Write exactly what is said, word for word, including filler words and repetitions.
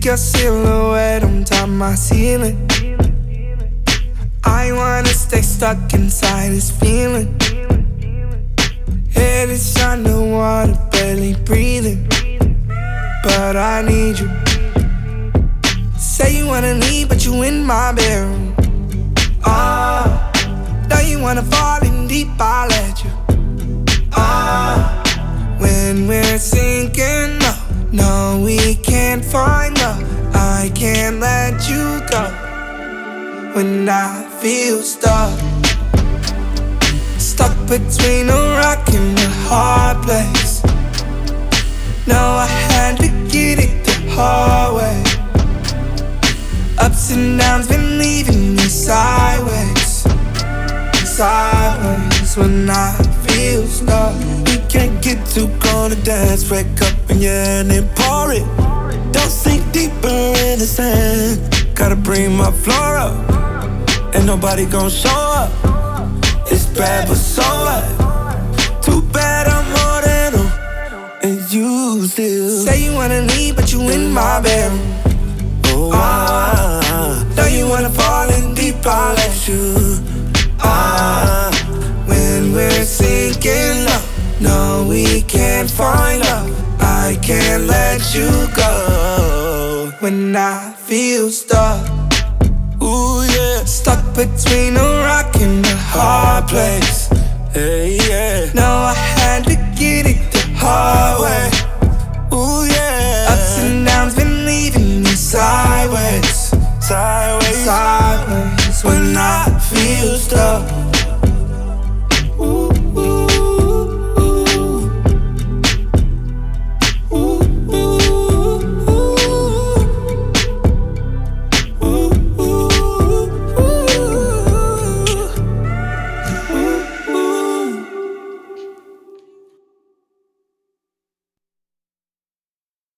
your silhouette on top my ceiling. I wanna stay stuck inside this feeling. Head is underwater, barely breathing, but I need you. Say you wanna leave, but you in my bedroom. Ah, oh, now you wanna fall in deep, I'll let you. Ah, oh, when we're sinking, no, no, we can't find love. I can't let you go. When I feel stuck, stuck between a rock and a hard place. No, I had to get it the hard way. Ups and downs been leaving me sideways, sideways. When I feel stuck, we can't get too cold to dance. Break up and yeah, and then pour it. Don't sink deeper in the sand. Gotta bring my floor up. Ain't nobody gon' show up. It's bad but so what? Too bad I'm more than them, and you still say you wanna leave, but you in my bedroom. Oh, ah, now you wanna fall in deep, I'll let you. Ah, when we're sinking low, no, we can't find love. I can't let you go. When I feel stuck, ooh yeah, stuck between a rock and a hard place. Hey yeah, no, I had to get it the hard way. Ooh yeah, ups and downs been leaving me sideways, sideways, sideways. When I feel stuck.